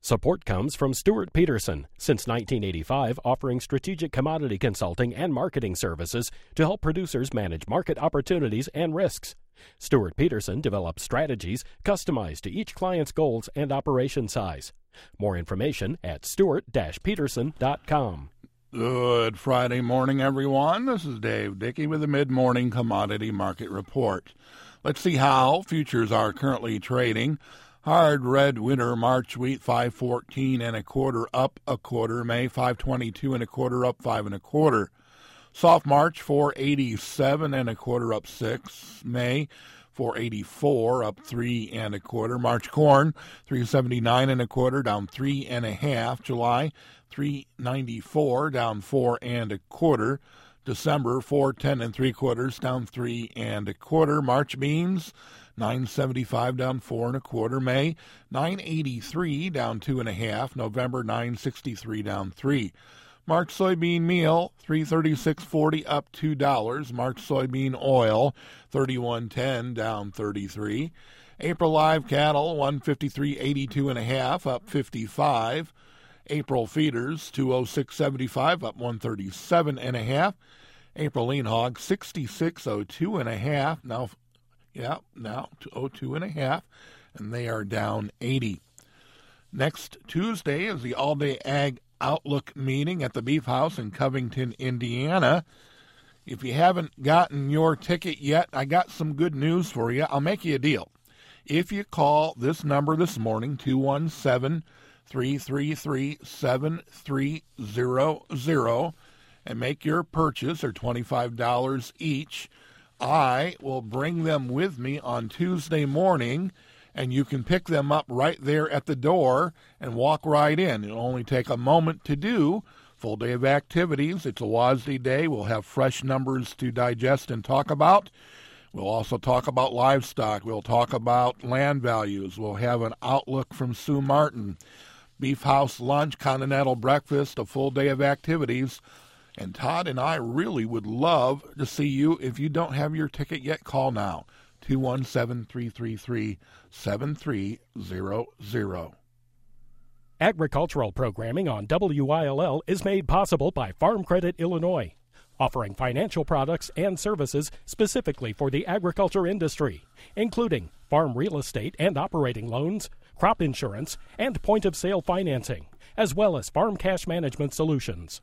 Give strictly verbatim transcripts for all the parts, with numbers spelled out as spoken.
Support comes from Stuart Peterson, since nineteen eighty-five offering strategic commodity consulting and marketing services to help producers manage market opportunities and risks. Stuart Peterson develops strategies customized to each client's goals and operation size. More information at stuart dash peterson dot com. Good Friday morning, everyone. This is Dave Dickey with the Mid-Morning Commodity Market Report. Let's see how futures are currently trading. Hard red winter March wheat five fourteen and a quarter up a quarter. May five twenty-two and a quarter up five and a quarter. Soft March four eighty-seven and a quarter up six. May four eighty-four up three and a quarter. March corn three seventy-nine and a quarter down three and a half. July three ninety-four down four and a quarter. December four ten and three quarters down three and a quarter. March beans nine seventy-five down four and a quarter. May nine eighty-three down two and a half. November nine sixty-three down three. March soybean meal three thirty-six forty up two dollars. March soybean oil thirty-one ten down thirty-three. April live cattle one fifty-three eighty-two and a half up fifty-five. April feeders two oh six seventy-five up one thirty-seven and a half. April lean hog sixty-six oh two and a half. Now Yeah, now oh two and a half, and they are down eighty. Next Tuesday is the all-day ag outlook meeting at the Beef House in Covington, Indiana. If you haven't gotten your ticket yet, I got some good news for you. I'll make you a deal. If you call this number this morning, two one seven, three three three, seven three zero zero, and make your purchase, or twenty-five dollars each, I will bring them with me on Tuesday morning, and you can pick them up right there at the door and walk right in. It'll only take a moment to do. Full day of activities. It's a W A S D day. We'll have fresh numbers to digest and talk about. We'll also talk about livestock. We'll talk about land values. We'll have an outlook from Sue Martin. Beef House lunch, continental breakfast, a full day of activities. And Todd and I really would love to see you. If you don't have your ticket yet, call now, two one seven, three three three, seven three zero zero. Agricultural programming on W I L L is made possible by Farm Credit Illinois, offering financial products and services specifically for the agriculture industry, including farm real estate and operating loans, crop insurance, and point-of-sale financing, as well as farm cash management solutions.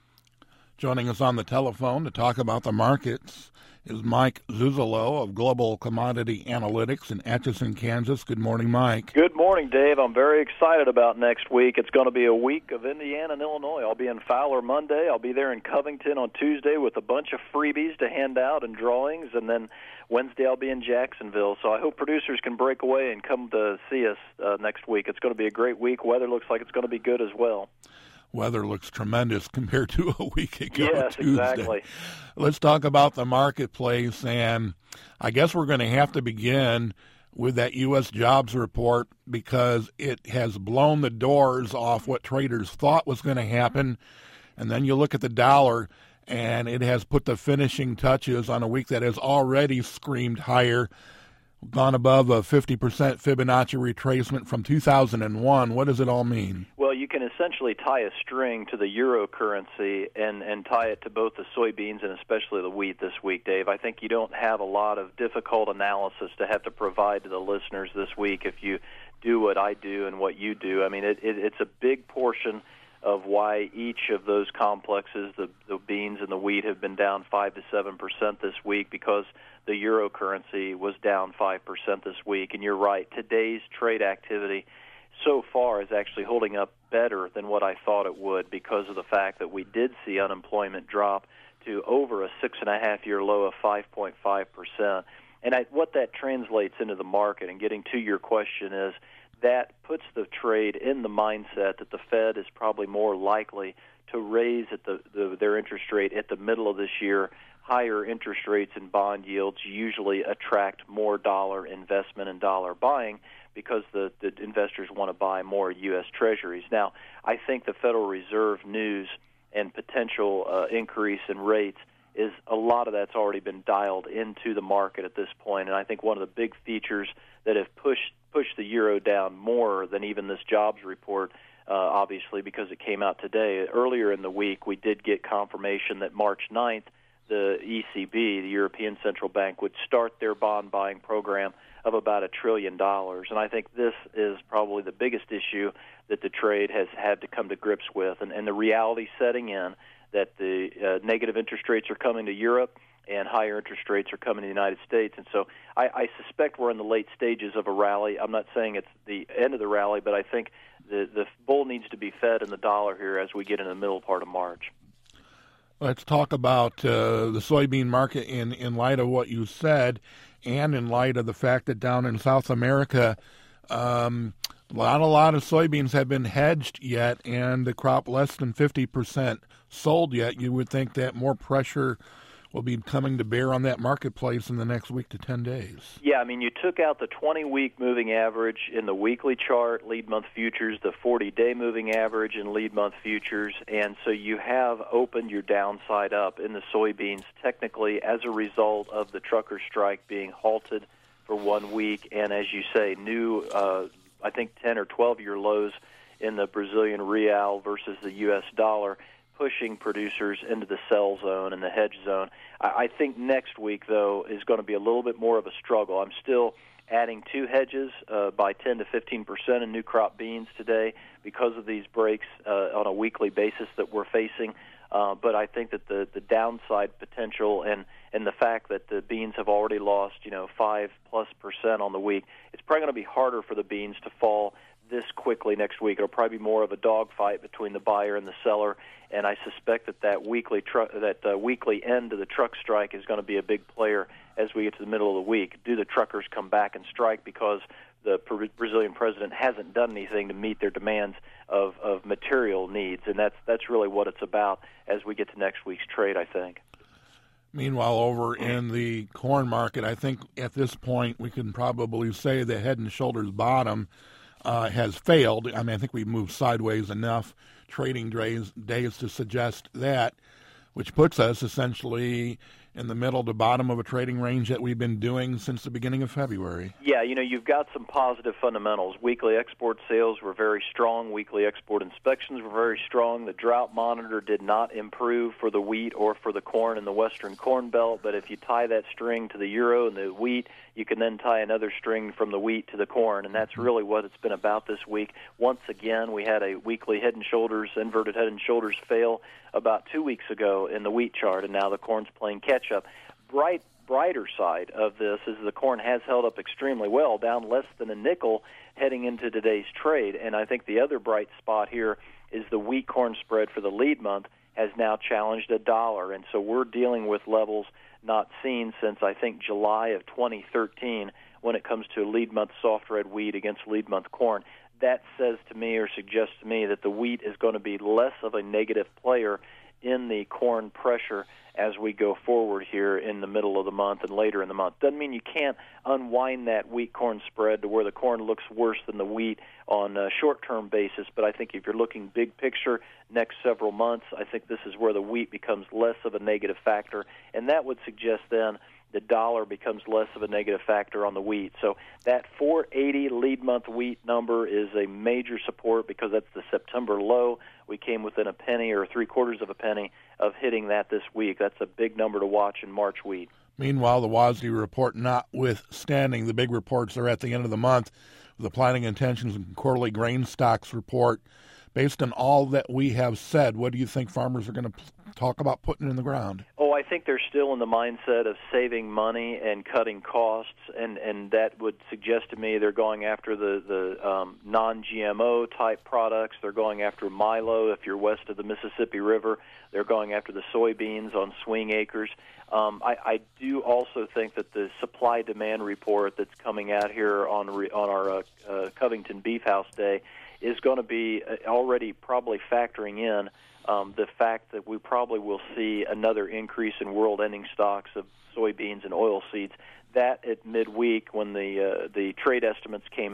Joining us on the telephone to talk about the markets is Mike Zuzolo of Global Commodity Analytics in Atchison, Kansas. Good morning, Mike. Good morning, Dave. I'm very excited about next week. It's going to be a week of Indiana and Illinois. I'll be in Fowler Monday. I'll be there in Covington on Tuesday with a bunch of freebies to hand out and drawings, and then Wednesday I'll be in Jacksonville. So I hope producers can break away and come to see us uh, next week. It's going to be a great week. Weather looks like it's going to be good as well. Weather looks tremendous compared to a week ago. Yes, Tuesday. Exactly. Let's talk about the marketplace, and I guess we're going to have to begin with that U S jobs report because it has blown the doors off what traders thought was going to happen. And then you look at the dollar, and it has put the finishing touches on a week that has already screamed higher, gone above a fifty percent Fibonacci retracement from two thousand one. What does it all mean? Well, you can essentially tie a string to the euro currency and, and tie it to both the soybeans and especially the wheat this week, Dave. I think you don't have a lot of difficult analysis to have to provide to the listeners this week if you do what I do and what you do. I mean, it, it, it's a big portion of why each of those complexes, the, the beans and the wheat, have been down five to seven percent this week because the euro currency was down five percent this week. And you're right, today's trade activity so far is actually holding up better than what I thought it would because of the fact that we did see unemployment drop to over a six and a half year low of five point five percent. And I, what that translates into the market, and getting to your question, is that puts the trade in the mindset that the Fed is probably more likely to raise at the, the their interest rate at the middle of this year. Higher interest rates and bond yields usually attract more dollar investment and dollar buying because the, the investors want to buy more U S Treasuries. Now, I think the Federal Reserve news and potential uh, increase in rates is a lot of that's already been dialed into the market at this point. And I think one of the big features that have pushed pushed the euro down more than even this jobs report, uh, obviously because it came out today. Earlier in the week, we did get confirmation that March ninth, the E C B, the European Central Bank, would start their bond buying program of about a trillion dollars. And I think this is probably the biggest issue that the trade has had to come to grips with, and, and the reality setting in that the uh, negative interest rates are coming to Europe and higher interest rates are coming to the United States. And so I, I suspect we're in the late stages of a rally. I'm not saying it's the end of the rally, but I think the, the bull needs to be fed in the dollar here as we get in the middle part of March. Let's talk about uh, the soybean market in, in light of what you said and in light of the fact that down in South America, um, not a lot of soybeans have been hedged yet and the crop less than fifty percent sold yet. You would think that more pressure will be coming to bear on that marketplace in the next week to ten days. Yeah, I mean, you took out the twenty-week moving average in the weekly chart, lead month futures, the forty-day moving average in lead month futures, and so you have opened your downside up in the soybeans technically as a result of the trucker strike being halted for one week, and as you say, new, uh, I think, ten or twelve-year lows in the Brazilian real versus the U S dollar, pushing producers into the sell zone and the hedge zone. I think next week, though, is going to be a little bit more of a struggle. I'm still adding two hedges uh, by ten to fifteen percent in new crop beans today because of these breaks uh, on a weekly basis that we're facing. Uh, but I think that the, the downside potential and, and the fact that the beans have already lost, you know, five plus percent on the week, it's probably going to be harder for the beans to fall this quickly next week. It'll probably be more of a dogfight between the buyer and the seller, and I suspect that that weekly tru- that uh, weekly end of the truck strike is going to be a big player as we get to the middle of the week. Do the truckers come back and strike because the Brazilian president hasn't done anything to meet their demands of, of material needs? And that's that's really what it's about as we get to next week's trade, I think. Meanwhile, over in the corn market, I think at this point we can probably say the head and shoulders bottom Uh, has failed. I mean, I think we've moved sideways enough trading days, days to suggest that, which puts us essentially in the middle to bottom of a trading range that we've been doing since the beginning of February. Yeah, you know, you've got some positive fundamentals. Weekly export sales were very strong. Weekly export inspections were very strong. The drought monitor did not improve for the wheat or for the corn in the western corn belt, but if you tie that string to the euro and the wheat, you can then tie another string from the wheat to the corn, and that's really what it's been about this week. Once again, we had a weekly head and shoulders, inverted head and shoulders fail about two weeks ago in the wheat chart, and now the corn's playing catch-up. Bright, brighter side of this is the corn has held up extremely well, down less than a nickel heading into today's trade, and I think the other bright spot here is the wheat-corn spread for the lead month has now challenged a dollar, and so we're dealing with levels not seen since, I think, July of twenty thirteen when it comes to lead month soft red wheat against lead month corn. That says to me or suggests to me that the wheat is going to be less of a negative player in the corn pressure as we go forward here in the middle of the month and later in the month. Doesn't mean you can't unwind that wheat-corn spread to where the corn looks worse than the wheat on a short-term basis, but I think if you're looking big picture next several months, I think this is where the wheat becomes less of a negative factor, and that would suggest then the dollar becomes less of a negative factor on the wheat. So that four eighty lead month wheat number is a major support because that's the September low. We came within a penny or three quarters of a penny of hitting that this week. That's a big number to watch in March wheat. Meanwhile, the W A S D report notwithstanding, the big reports are at the end of the month. The planning intentions and quarterly grain stocks report. Based on all that we have said, what do you think farmers are going to talk about putting in the ground? Oh, I think they're still in the mindset of saving money and cutting costs, and, and that would suggest to me they're going after the, the um, non-G M O type products. They're going after milo if you're west of the Mississippi River. They're going after the soybeans on swing acres. Um, I, I do also think that the supply-demand report that's coming out here on, re, on our uh, uh, Covington Beef House Day is going to be already probably factoring in um, the fact that we probably will see another increase in world ending stocks of soybeans and oil seeds. That at midweek when the uh, the trade estimates came out,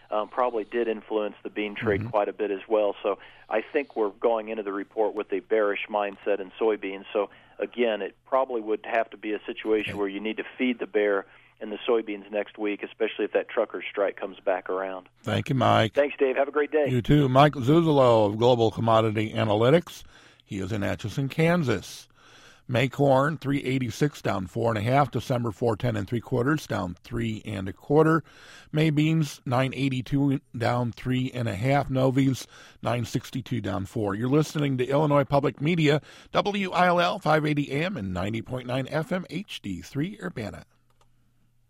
um, probably did influence the bean trade Mm-hmm. quite a bit as well. So I think we're going into the report with a bearish mindset in soybeans. So again, it probably would have to be a situation Okay. where you need to feed the bear in the soybeans next week, especially if that trucker strike comes back around. Thank you, Mike. Thanks, Dave. Have a great day. You too. Mike Zuzolo of Global Commodity Analytics. He is in Atchison, Kansas. May corn three eighty-six down four and a half. December four ten and three quarters down three and a quarter. May beans nine eighty-two down three and a half. Novies nine sixty-two down four. You're listening to Illinois Public Media, W I L L five eighty A M and ninety point nine F M H D three Urbana.